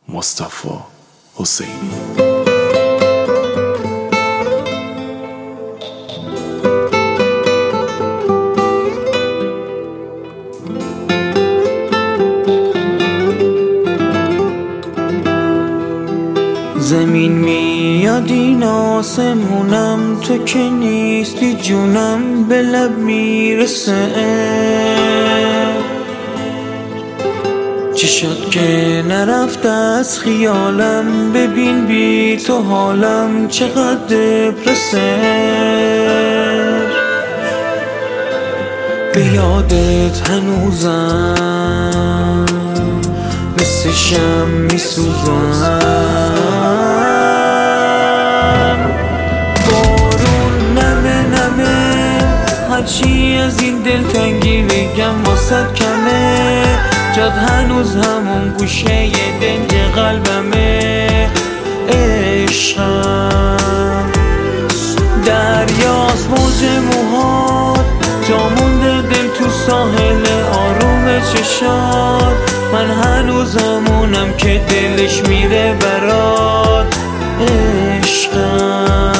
مصطفی حسینی. زمین میاد این آسمونم، تو که نیستی جونم به لب میرسه. چی شد که نرفت از خیالم، ببین بی تو حالم چقدر دپرسه. به یادت هنوزم مثل شمع میسوزم. بارون نمه نمه، هرچی از این دلتنگی بگم واسد کمه. جاد هنوز همون گوشه دنج قلبمه. عشقم دریاست موج موهات، جا مونده دل تو ساحل آروم چشات. من هنوز همونم که دلش میره برات. عشقم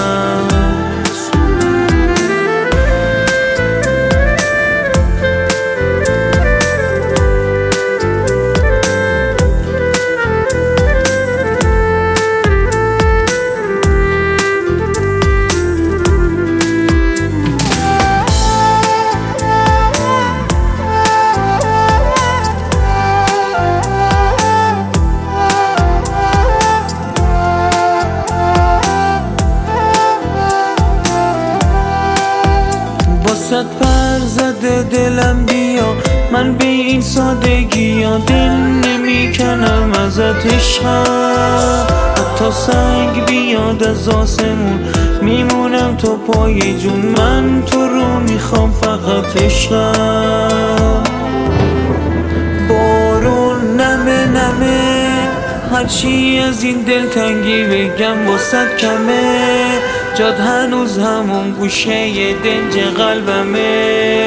واسد پر زده دلم، بیا من به این سادگی ها دل نمی کنم ازت. عشقم حتی سنگ بیاد از آسمون میمونم تا پای جون. من تو رو میخوام فقط. عشقم بارون نمه نمه، هرچی از این دلتنگی بگم واسد کمه. جاد هنوز همون گوشه دنج قلبمه.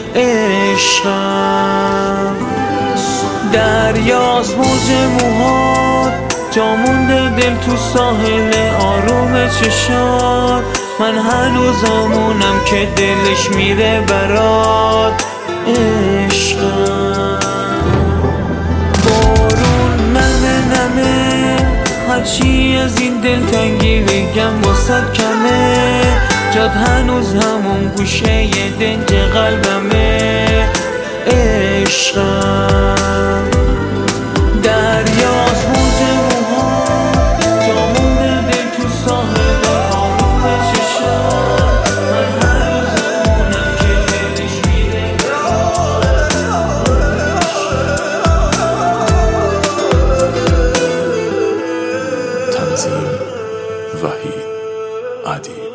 عشقم دریاست موج موهات، جا مونده دل تو ساحل آروم چشات. من هنوز همونم که دلش میره برات. عشقم بارون نمه نمه، هرچی از این دلتنگی بگم واسد کمه. جاد هنوز همون گوشه دنج قلبمه. عشقم دریاست موج موهات، جا مونده دل تو ساحل آروم چشات. من هنوز همونم که دلش میره تنظیم وحید عدی.